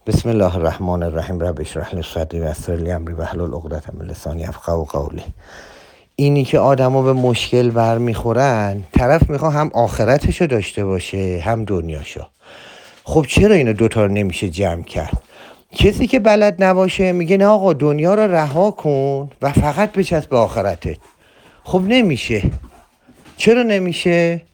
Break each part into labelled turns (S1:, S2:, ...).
S1: بسم الله الرحمن الرحیم. رب اشرح لی صدری و یسر لی امری واحلل عقدة من لسانی یفقهوا قولی. اینی که آدما به مشکل برمیخورن، طرف میخواد هم آخرتشو داشته باشه هم دنیاشو. خب چرا اینو دوتا رو نمیشه جمع کرد؟ کسی که بلد نباشه میگه نه آقا دنیا رو رها کن و فقط بچسب به آخرتت. خب نمیشه. چرا نمیشه؟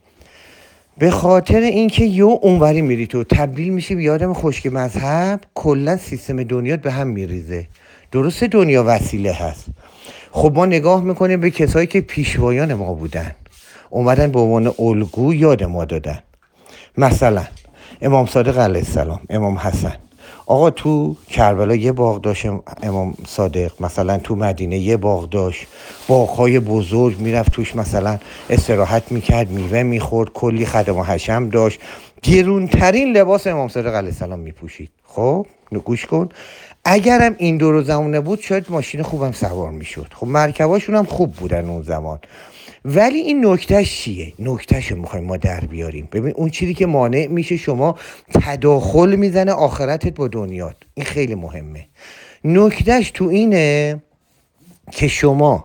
S1: به خاطر اینکه اونوری میری تو تبدیل میشی به آدم خشک مذهب، کلا سیستم دنیات به هم میریزه. درسته دنیا وسیله هست. خب ما نگاه میکنیم به کسایی که پیشوایان ما بودن، اومدن به عنوان الگو یاد ما دادن. مثلا امام صادق علیه السلام، امام حسن. آقا تو کربلا یه باغ داشت امام صادق، مثلا تو مدینه یه باغ داشت، باغ‌های بزرگ، میرفت توش مثلا استراحت میکرد، میوه میخورد، کلی خدم و حشم داشت، گرونترین لباس امام صادق علیه السلام میپوشید. خب گوش کن، اگرم این دور زمانه بود شاید ماشین خوبم سوار میشد. خب مرکباشون هم خوب بودن اون زمان. ولی این نکتهش چیه؟ نکتهشو میخوایم ما در بیاریم. ببین اون چیزی که مانع میشه شما تداخل میزنه آخرتت با دنیات، این خیلی مهمه. نکتهش تو اینه که شما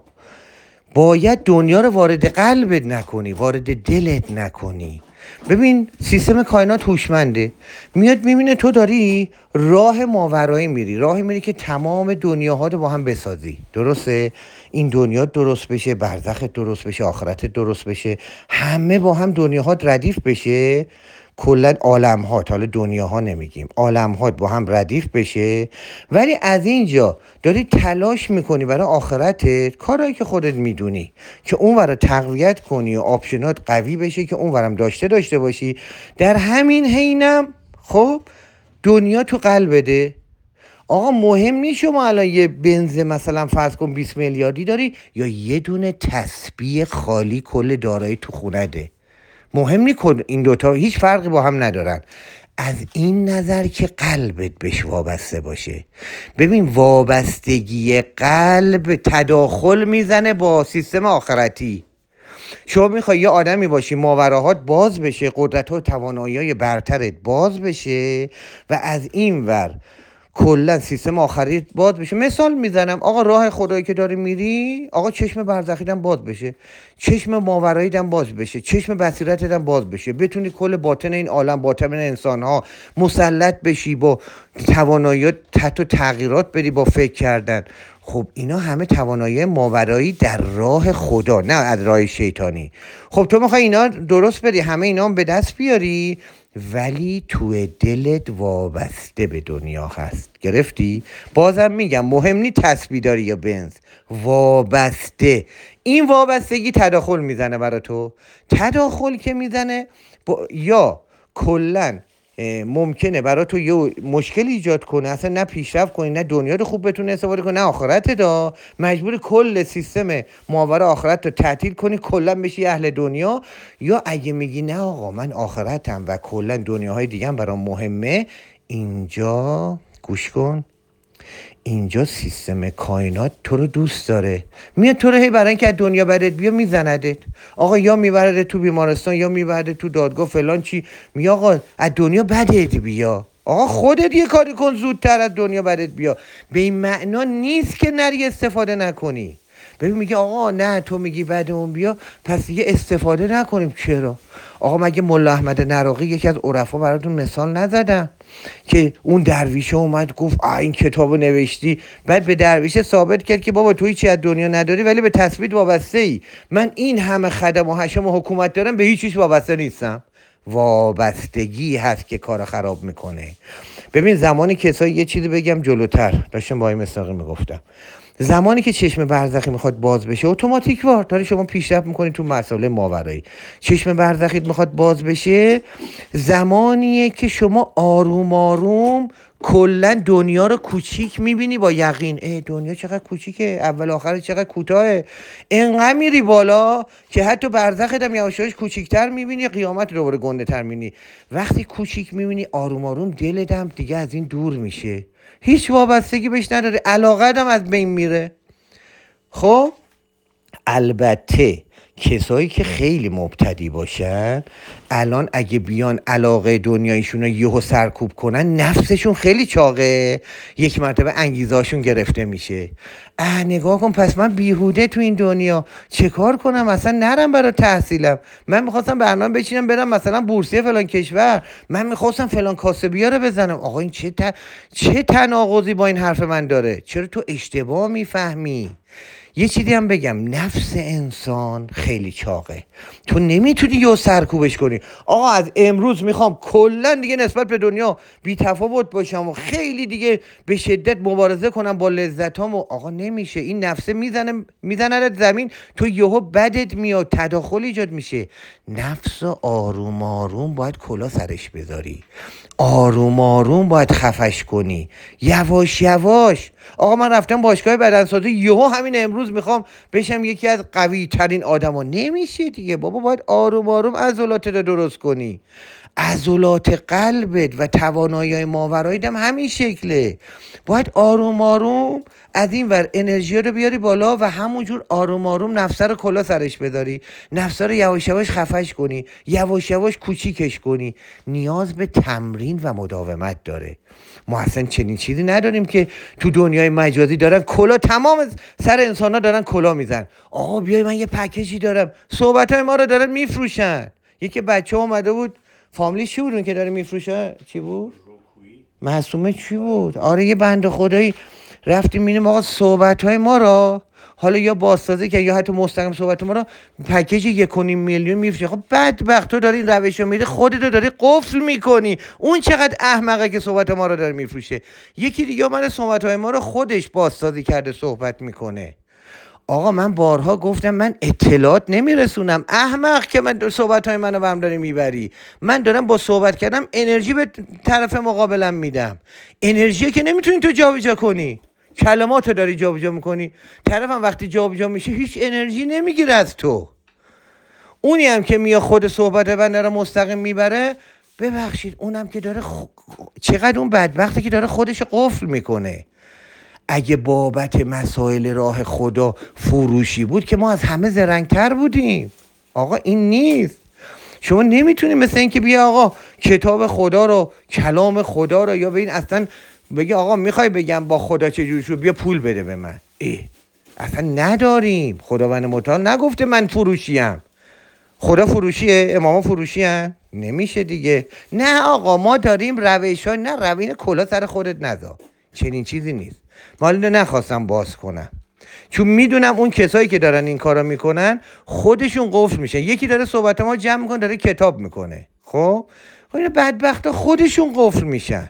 S1: باید دنیا رو وارد قلبت نکنی، وارد دلت نکنی. ببین سیستم کائنات هوشمنده، میاد میبینه تو داری راه ماورایی میری، راهی میری که تمام دنیاها رو با هم بسازی. درسته؟ این دنیا درست بشه، برزخت درست بشه، آخرت درست بشه، همه با هم دنیاها ردیف بشه. کلا عالم‌ها، حالا دنیاها نمیگیم، عالم‌ها با هم ردیف بشه. ولی از اینجا داری تلاش میکنی برای آخرتت، کارهایی که خودت میدونی که اون ورا تقویت کنی و آپشنات قوی بشه که اون ورم داشته باشی. در همین حینم خب دنیا تو قلبته. آقا مهم نیست شما الان یه بنز مثلا فرض کن 20 میلیاردی داری یا یه دونه تسبیح خالی کل دارایی تو خونده. مهم نیست، این دوتا هیچ فرقی با هم ندارن از این نظر که قلبت بهش وابسته باشه. ببین وابستگی قلب تداخل میزنه با سیستم آخرتی. شما میخوای یه آدمی باشی ماوراهات باز بشه، قدرت ها و توانایی برترت باز بشه و از این ور کلا سیستم آخری باز بشه. مثال میزنم، آقا راه خدایی که داری میری، آقا چشم برزخیدم باز بشه، چشم ماوراییدم باز بشه، چشم بصیرتتم باز بشه، بتونی کل باطن این عالم، باطن انسان ها مسلط بشی، با تواناییات حتی تغییرات بدی با فکر کردن. خب اینا همه توانایی ماورایی در راه خدا، نه از راه شیطانی. خب تو میخوای اینا درست بدی، همه اینا هم به دست بیاری، ولی تو دلت وابسته به دنیا هست. گرفتی؟ بازم میگم مهم نیست تسبیح داری یا بنز، وابسته. این وابستگی تداخل میزنه برای تو. تداخل که میزنه یا کلن ممکنه برای تو یه مشکل ایجاد کنه، اصلا نه پیشرفت کنی، نه دنیا رو خوب بتونه استفاده کنی، نه آخرت دا مجبور کل سیستم ماورا آخرت رو تعطیل کنی، کلا بشی اهل دنیا. یا اگه میگی نه آقا من آخرتم و کلا دنیاهای دیگه هم برام مهمه، اینجا گوش کن، اینجا سیستم کائنات تو رو دوست داره، میاد تو رو هی برای اینکه از دنیا بدت بیا میزندت. آقا یا میبرده تو بیمارستان یا میبرده تو دادگاه فلان چی، میگه آقا از دنیا بدت بیا. آقا خودت یه کاری کن زودتر از دنیا بدت بیا. به این معنا نیست که نری استفاده نکنی. ببین میگه آقا نه تو میگی بعد اون بیا پس دیگه استفاده نکنیم. چرا؟ آقا مگه ملا احمد نراقی یکی از عرفا براتون مثال نزدم که اون درویشه اومد گفت این کتابو نوشتی، بعد به درویشه ثابت کرد که بابا توی چی از دنیا نداری ولی به تثبیت وابسته ای، من این همه خدم و حشم و حکومت دارم به هیچ چیز وابسته نیستم. وابستگی هست که کار خراب میکنه. ببین زمانی کسایی، یه چیزی بگم جلوتر، داشتم با این مصداقی میگفتم، زمانی که چشم برزخی میخواد باز بشه اتوماتیک وار داره شما پیشرفت میکنی تو مسائل ماورایی. چشم برزخی میخواد باز بشه زمانیه که شما آروم آروم کلا دنیا رو کوچیک میبینی با یقین. دنیا چقدر کوچیکه، اول آخر چقدر کوتاهه. انقدر میری بالا که حتی برزخت هم یواش یواش کوچیکتر میبینی، قیامت رو دوباره گنده تر میبینی. وقتی کوچیک میبینی آروم آروم دلت هم دیگه از این دور میشه، هیچ وابستگی بهش نداره، علاقت هم از بین میره. خب البته کسایی که خیلی مبتدی باشن الان اگه بیان علاقه دنیایشون رو یهو سرکوب کنن، نفسشون خیلی چاقه، یک مرتبه انگیزهاشون گرفته میشه. نگاه کن، پس من بیهوده تو این دنیا چه کار کنم؟ اصلا نرم برای تحصیلم، من میخواستم برنامه بچینم برم مثلا بورسیه فلان کشور، من میخواستم فلان کاسبیا رو بزنم. آقا این چه تناقضی با این حرف من داره؟ چرا تو اشتباه میفهمی؟ یه چیزی هم بگم، نفس انسان خیلی چاقه، تو نمیتونی یه سرکوبش کنی. آقا از امروز میخوام کلا دیگه نسبت به دنیا بی تفاوت باشم و خیلی دیگه به شدت مبارزه کنم با لذتام. آقا نمیشه، این نفسه میزنه زمین، تو یهو بدت میاد، تداخل ایجاد میشه. نفس آروم آروم باید کلا سرش بذاری، آروم آروم باید خفش کنی، یواش یواش. آقا من رفتم باشگاه بدنسازی، یهو همین امروز میخوام بشم یکی از قوی ترین آدما. نمیشه دیگه بابا، باید آروم آروم عضلاتت رو درست کنی. عضلات قلبت و توانایی ماوراییت هم همین شکله، باید آروم آروم از این ور انرژی رو بیاری بالا و همونجور آروم آروم نفسه رو کلا سرش بداری، نفسه رو یواش یواش خفش کنی، یواش یواش کوچیکش کنی. نیاز به تمرین و مداومت داره. ما اصلا چنین چیزی نداریم که تو دنیای مجازی دارن کلا، تمام سر انسان ها دارن کلا میزن. آقا بیای من یه پکیجی دارم، صحبت های ما رو دارن میفروشن. یکی بچه اومده بود، فامیلی چی بود که داره میفروشه؟ چی بود؟ معصومه چی بود؟ آره یه بنده خدایی رفتیم میریم آقا صحبت های ما را، حالا یا بازسازی که یا حتی مستقیم صحبت ما را پکیج 1.5 میلیون میفروشه. خب بدبخت تو داری این روش رو میری، خودت رو داری قفل میکنی. اون چقدر احمقه که صحبت ما رو داره میفروشه. یکی دیگه من صحبت های ما رو خودش بازسازی کرده صحبت میکنه. آقا من بارها گفتم من اطلاعات نمیرسونم، احمق که من صحبت های منو برم داری میبری. من دارم با صحبت کردم انرژی به طرف مقابلم میدم، انرژی که نمیتونی تو جابجا کنی، کلماتو داری جابجا میکنی. طرفم وقتی جابجا میشه هیچ انرژی نمیگیره از تو. اونی هم که میاد خود صحبت بنده رو مستقیم میبره، ببخشید اونم که داره چقدر اون بدبخته که داره خودش قفل میکنه. اگه بابت مسائل راه خدا فروشی بود که ما از همه زرنگتر بودیم. آقا این نیست. شما نمیتونی مثل این که بیا آقا کتاب خدا رو، کلام خدا رو، یا به این اصلا بگی آقا میخوای بگم با خدا چجوری شو، بیا پول بده به من. اصلا نداریم. خداوند متعال نگفته من فروشیم. خدا فروشیه؟ اماما فروشی هن؟ نمیشه دیگه. نه آقا ما داریم روش های، نه روین کلا سر خودت نذار، چنین چیزی نیست. مالی نخواستم باز کنم چون میدونم اون کسایی که دارن این کارا میکنن خودشون قفل میشن. یکی داره صحبت ما جمع میکنه، داره کتاب میکنه، خب این بدبختا خودشون قفل میشن.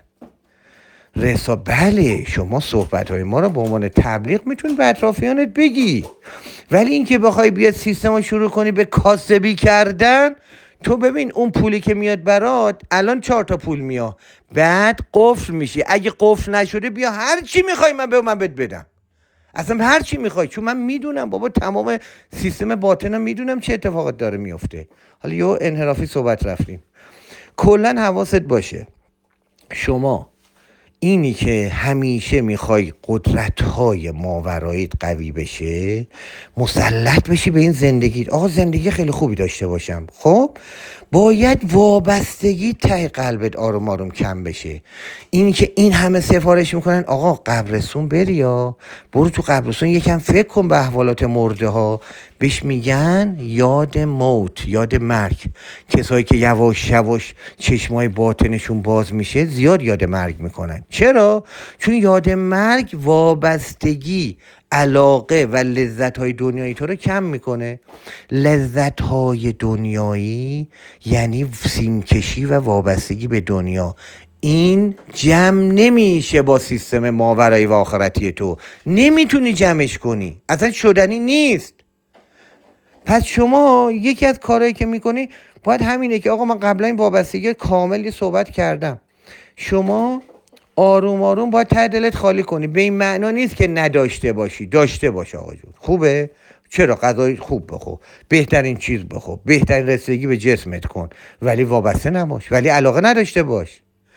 S1: بله شما صحبت های ما رو به عنوان تبلیغ میتونی به اطرافیانت بگی، ولی اینکه بخوای بیاد سیستم رو شروع کنی به کاسبی کردن، تو ببین اون پولی که میاد برات الان 4 تا پول میاد، بعد قفل میشی. اگه قفل نشده بیا هر چی میخوای من بهت بدم، اصلا هر چی میخوای، چون من میدونم بابا تمام سیستم باطنم میدونم چه اتفاقات داره میفته. حالا یه انحرافی صحبت رفتیم. کلا حواست باشه شما اینی که همیشه میخوای قدرت‌های ماوراییت قوی بشه، مسلط بشی به این زندگی. آقا زندگی خیلی خوبی داشته باشم، خب باید وابستگی ته قلبت آروم آروم کم بشه. اینی که این همه سفارش میکنن آقا قبرستون بری، یا برو تو قبرستون یکم فکر کن به احوالات مرده ها. بهش میگن یاد موت، یاد مرگ. کسایی که یواش یواش چشمای باطنشون باز میشه زیاد یاد مرگ میکنن. چرا؟ چون یاد مرگ وابستگی، علاقه و لذت‌های دنیایی تو رو کم میکنه. لذت‌های دنیایی یعنی سیمکشی و وابستگی به دنیا. این جمع نمیشه با سیستم ماورایی و آخرتی تو، نمیتونی جمعش کنی، اصلا شدنی نیست. پس شما یکی از کارهایی که میکنی باید همینه که آقا من قبلا این وابستگی کاملی صحبت کردم. شما آروم آروم باید ته دلت خالی کنی. به این معنا نیست که نداشته باشی، داشته باش آقا جون. خوبه؟ چرا؟ غذای خوب بخور، بهترین چیز بخور، بهترین رسیدگی به جسمت کن، ولی وابسته نباش، ولی علاقه نداشته باش.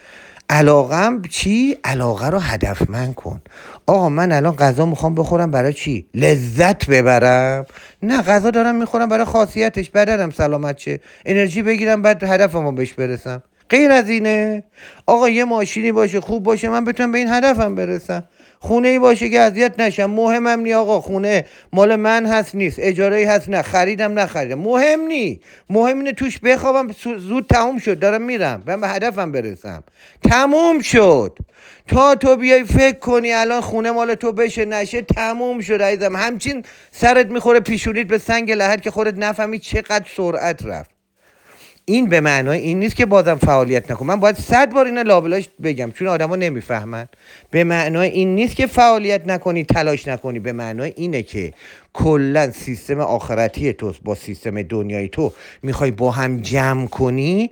S1: علاقم چی؟ علاقه رو هدفمند کن. آقا من الان غذا میخوام بخورم برای چی؟ لذت ببرم؟ نه، غذا دارم میخورم برای خاصیتش، بدنم سلامت شه، انرژی بگیرم، بعد هدفمو بهش برسم. غیر از اینه؟ آقا یه ماشینی باشه خوب باشه من بتونم به این هدفم برسم. خونه ای باشه که اذیت نشم، مهمم نی آقا خونه مال من هست نیست، اجاره ای هست نه، خریدم نخریدم، مهم نی. مهم اینه توش بخوابم، زود تموم شد، دارم میرم به هدفم برسم. تموم شد. تا تو بیای فکر کنی الان خونه مال تو بشه نشه، تموم شد عزیزم. همچین سرت میخوره پیشونیت به سنگ لحد که خودت نفهمی چقدر سرعت رفت. این به معنای این نیست که بازم فعالیت نکن. من باید 100 بار اینا لابلاش بگم چون آدما نمیفهمن. به معنای این نیست که فعالیت نکنی، تلاش نکنی. به معنای اینه که کلا سیستم آخرتی تو با سیستم دنیای تو میخوای با هم جمع کنی،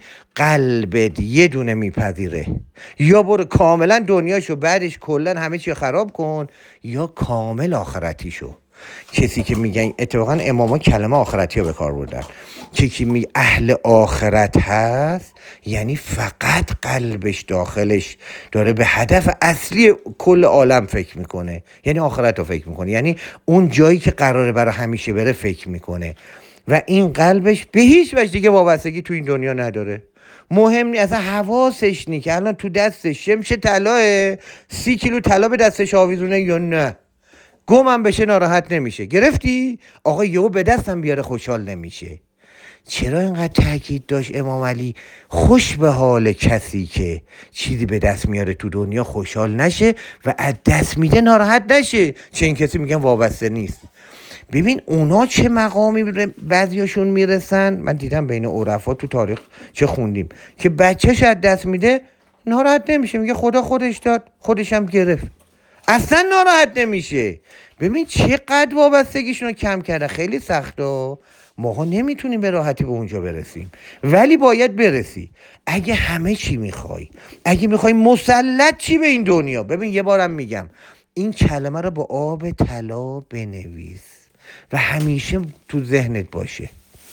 S1: قلبت یه دونه میپذیره. یا برو کاملا دنیاشو بعدش کلا همه چی خراب کن، یا کامل آخرتی شو. کسی که میگن اتفاقا اماما کلمه آخرتی رو به کار بردن، که می اهل آخرت هست یعنی فقط قلبش داخلش داره به هدف اصلی کل عالم فکر میکنه، یعنی آخرت رو فکر میکنه، یعنی اون جایی که قراره برای همیشه بره فکر میکنه و این قلبش به هیچ وجه دیگه وابستگی تو این دنیا نداره. مهم نیست، اصلا حواسش نی که الان تو دستش شمش طلاه 30 کیلو طلا به دستش آویزونه یا نه. گمم بشه ناراحت نمیشه. گرفتی؟ آقا یهو به دستم بیاره خوشحال نمیشه. چرا اینقدر تاکید داشت امام علی خوش به حال کسی که چیزی به دست میاره تو دنیا خوشحال نشه و از دست میده ناراحت نشه؟ چه این کسی میگن وابسته نیست. ببین اونا چه مقامی بعضیاشون میرسن. من دیدم بین عرفا تو تاریخ چه خوندیم که بچهش از دست میده ناراحت نمیشه، میگه خدا خودش داد خودش هم گرفت، اصلا ناراحت نمیشه. ببین چقدر وابستگیشون رو کم کرده. خیلی سخته، ماها نمیتونیم به راحتی به اونجا برسیم، ولی باید برسی. اگه همه چی میخوای، اگه میخوای مسلط چی به این دنیا. ببین یه بارم میگم این کلمه رو با آب طلا بنویس و همیشه تو ذهنت باشه.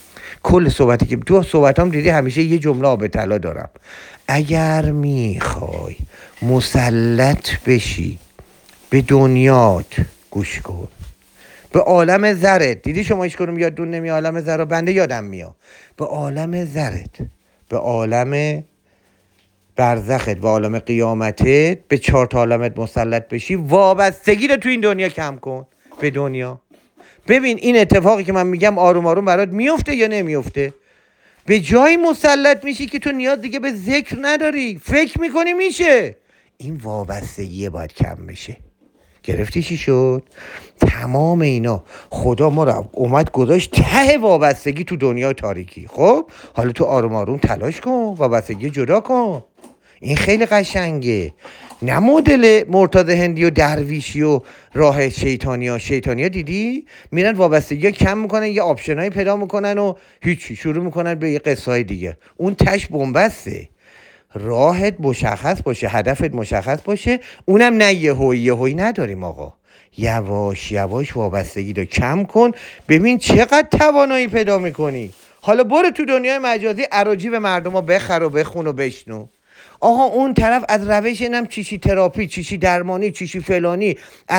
S1: کل صحبتی که تو صحبتام دیدی همیشه یه جمله آب طلا دارم. اگر میخوای مسلط بشی به دنیات، گوش کن، به عالم ذرت. دیدی شما هیچ کنم یادتون نمی عالم ذره؟ بنده یادم میاد. به عالم ذرت، به عالم برزخت، به عالم قیامتت، به 4 تا عالمت مسلط بشی. وابستگی رو تو این دنیا کم کن به دنیا. ببین این اتفاقی که من میگم آروم آروم برات میفته یا نمیفته. به جایی مسلط میشی که تو نیاز دیگه به ذکر نداری، فکر میکنی میشه. این وابستگی باید کم بشه. گرفتی چی شد؟ تمام اینا خدا ما رو اومد گذاشت ته وابستگی تو دنیا تاریکی. خب حالا تو آروم آروم تلاش کن، وابستگی جدا کن. این خیلی قشنگه. نه مدل مرتضی هندی و درویشی و راه شیطانی ها دیدی میرن وابستگی ها کم میکنن، یه آپشنایی پیدا میکنن و هیچی شروع میکنن به یه قصه های دیگه. اون تش بنبسته. راهت مشخص باشه، هدفت مشخص باشه، اونم نه یهویی نداریم آقا. یواش یواش وابستگی رو کم کن، ببین چقدر توانایی پیدا میکنی. حالا برو تو دنیای مجازی اراجیف مردم ها بخر و بخون و بشنو. آقا اون طرف از روش اینم چیشی تراپی، چیشی درمانی، چیشی فلانی،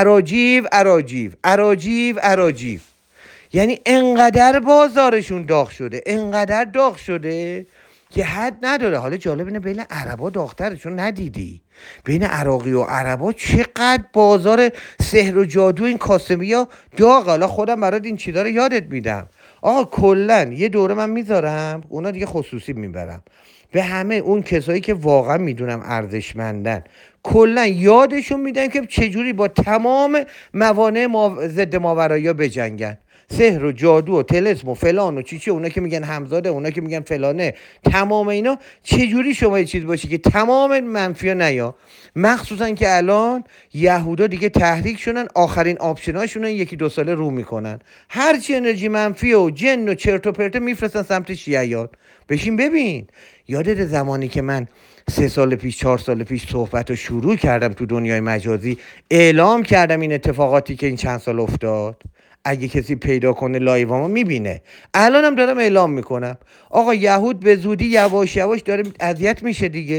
S1: اراجیف. یعنی انقدر بازارشون داغ شده، انقدر داغ شده که حد نداره. حالا جالب اینه بین عربا داغ‌تره، چون ندیدی بین عراقی و عربا چقدر بازار سحر و جادو این کاسبیا داغ. حالا خودم برات این چیزا رو یادت میدم. آقا کلا یه دوره من میذارم، اونا دیگه خصوصی میبرم به همه اون کسایی که واقعا میدونم ارزشمندن، کلا یادشون میدن که چجوری با تمام موانع ضد ماورایی بجنگن. سحر و جادو و طلسم و فلان و چی اونا که میگن همزاده، اونا که میگن فلانه، تمام اینا چجوری شما یه چیز باشی که تمام منفیا نیا. مخصوصا که الان یهودا دیگه تحریک شدن، آخرین آپشناشون 1-2 ساله رو میکنن، هرچی انرژی منفی و جن و چرت و پرت میفرستن سمت شیعیان. بشین ببین. یادت زمانی که من 3 سال پیش 4 سال پیش صحبت رو شروع کردم تو دنیای مجازی، اعلام کردم این اتفاقاتی که این چند سال افتاد، اگه کسی پیدا کنه لایوامو میبینه. الانم دارم اعلام میکنم آقا یهود به زودی یواش یواش داره اذیت میشه دیگه.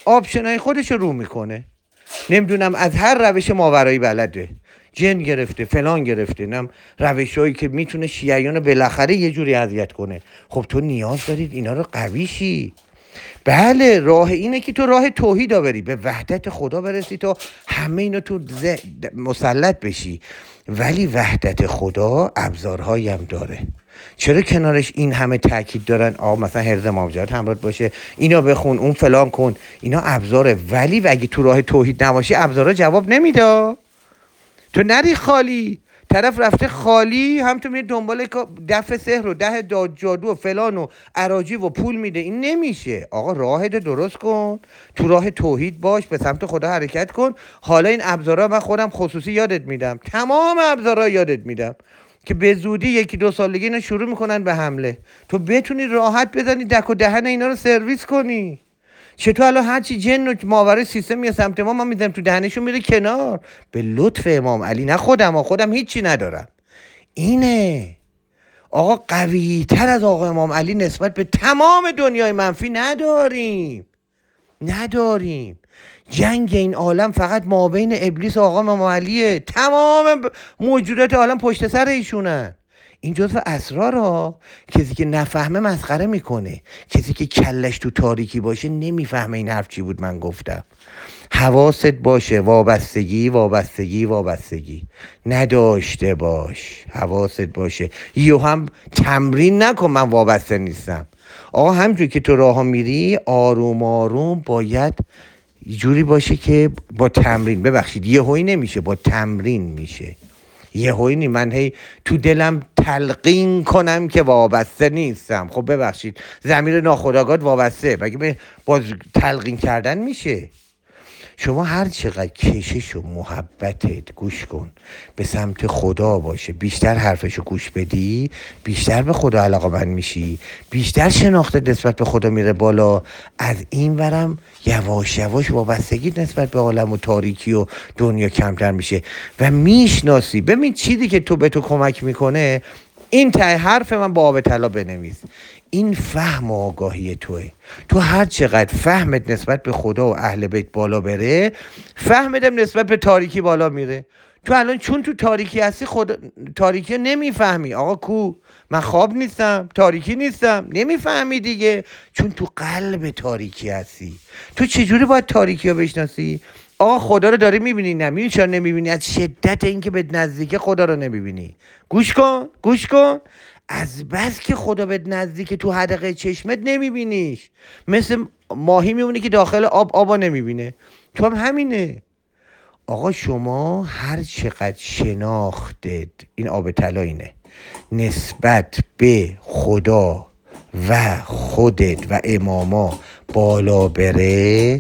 S1: آپشنای خودش رو میکنه. نمیدونم از هر روش ماورایی بلده، جن گرفته، فلان گرفته، نم روشایی که میتونه شیعیان رو بالاخره یه جوری اذیت کنه. خب تو نیاز دارید اینا رو قوی شی. بله، راه اینه که تو راه توحید بری، به وحدت خدا برسی، تو همه اینا تو مسلط بشی. ولی وحدت خدا ابزارهایی هم داره. چرا کنارش این همه تاکید دارن مثلا حرز مواجهات همراه باشه، اینا بخون، اون فلان کن، اینا ابزاره. ولی اگه تو راه توحید نباشی ابزارها جواب نمیده. تو نری خالی، طرف رفته خالی، هم تو میری دنبال دفع سحر و ده جادو و فلان و اراجی و پول میده. این نمیشه. آقا راهت درست کن، تو راه توحید باش، به سمت خدا حرکت کن. حالا این ابزارا من خودم خصوصی یادت میدم، تمام ابزارا یادت میدم که به زودی 1-2 سالگی اینا شروع میکنن به حمله. تو بتونی راحت بزنی دک و دهن اینا رو سرویس کنی. چطور الان هرچی جن و ماورای سیستم یا سمت ما میذارم تو دهنشون میره کنار. به لطف امام علی، نه خودم هیچی ندارم. اینه آقا، قوی تر از آقا امام علی نسبت به تمام دنیای منفی نداریم. جنگ این عالم فقط مابین ابلیس و آقا امام علیه. تمام موجودات عالم پشت سر ایشونن. این جزو اسرار ها. کسی که نفهمه مسخره میکنه، کسی که کلش تو تاریکی باشه نمیفهمه این حرف چی بود من گفتم. حواست باشه، وابستگی نداشته باش. حواست باشه، هم تمرین نکن من وابسته نیستم. آقا همجور که تو راه میری آروم آروم باید جوری باشه که با تمرین، ببخشید یهویی نمیشه، با تمرین میشه. یهویی نی من هی تو دلم تلقین کنم که وابسته نیستم. خب ببخشید ضمیر ناخودآگاه وابسته، مگه باز تلقین کردن میشه؟ شما هر چقدر کشش و محبتت گوش کن به سمت خدا باشه، بیشتر حرفشو گوش بدی، بیشتر به خدا علاقه‌مند میشی، بیشتر شناختت نسبت به خدا میره بالا. از این ورم یواش یواش وابستگیت نسبت به عالم و تاریکی و دنیا کمتر میشه و میشناسی. ببین چیزی که تو به تو کمک میکنه، این ته حرف من با آب طلا بنویس، این فهم و آگاهی توه. تو هر چقدر فهمت نسبت به خدا و اهل بیت بالا بره، فهمتم نسبت به تاریکی بالا میره. تو الان چون تو تاریکی هستی تاریکی نمیفهمی. آقا کو من خواب نیستم، تاریکی نیستم، نمیفهمی دیگه، چون تو قلب تاریکی هستی. تو چجوری باید تاریکی رو بشناسی؟ آقا خدا رو داری میبینی؟ نه. میبینی چرا نمیبینی؟ از شدت اینکه به نزدیک خدا رو نمیبینی. گوش کن. از بس که خدا به نزدیک تو حدقه چشمت نمیبینیش، مثل ماهی میمونی که داخل آبا نمیبینه. تو هم همینه. آقا شما هر چقدر شناختت، این آب طلا اینه، نسبت به خدا و خودت و اماما بالا بره،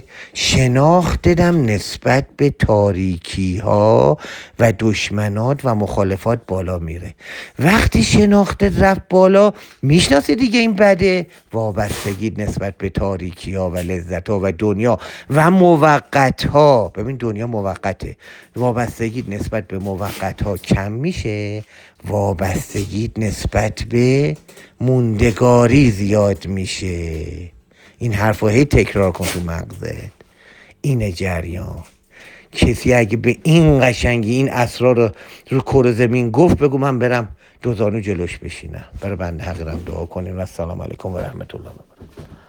S1: شناختدم نسبت به تاریکی ها و دشمنات و مخالفات بالا میره. وقتی شناختت رفت بالا، میشناسی دیگه این بده، وابستگی نسبت به تاریکی ها و لذت ها و دنیا و موقت ها. ببین دنیا موقته، وابستگی نسبت به موقت ها کم میشه، وابستگی نسبت به موندگاری زیاد میشه. این حرف رو هی تکرار کن تو مغزت. اینه جریان. کسی اگه به این قشنگی این اسرار رو کره زمین گفت، بگو من برم دو زانو جلوش بشینم. برای بنده حقیرم دعا کنیم و السلام علیکم و رحمت الله.